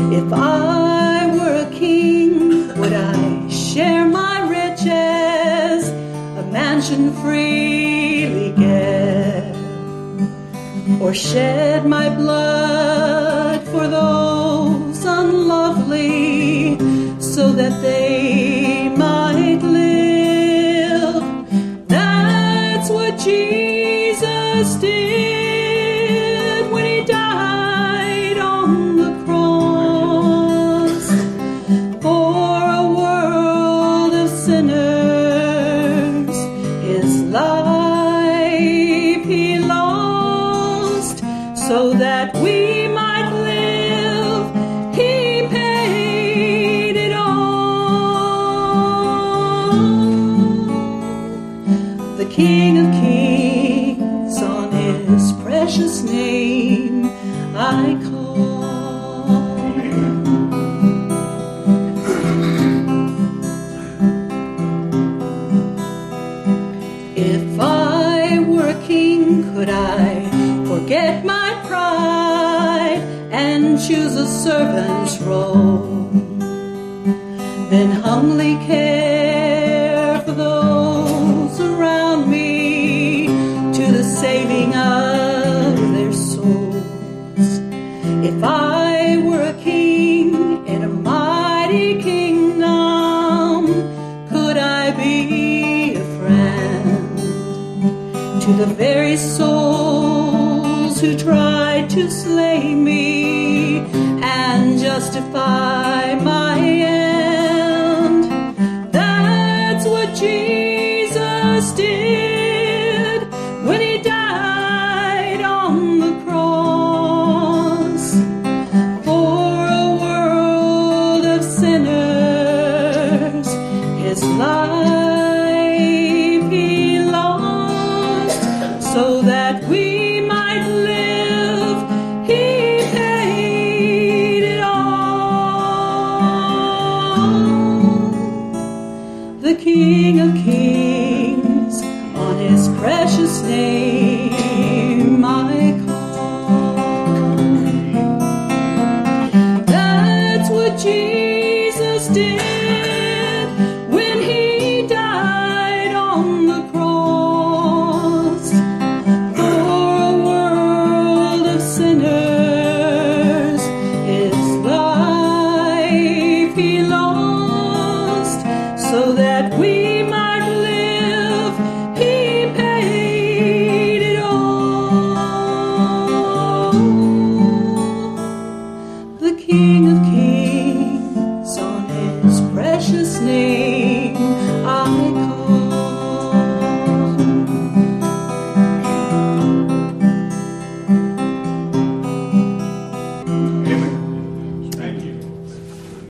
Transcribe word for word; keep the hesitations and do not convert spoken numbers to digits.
If I were a king, would I share my riches, a mansion freely get, or shed my blood for those unlovely, so that they might live? That's what Jesus did when he died on the cross for a world of sinners. His life he lost so that we might live. He paid it all. The King of Kings, on his precious name I call. If I were a king, could I forget my pride and choose a servant's role, then humbly care for those around me to the saving of their souls? If I were a king in a mighty kingdom, could I be a friend to the very souls who tried to slay me and justify my end? That's what Jesus did when he died on the cross for a world of sinners. His life he lost so that we might live. He paid it all. The King of Kings, on his precious name I call. That's what Jesus did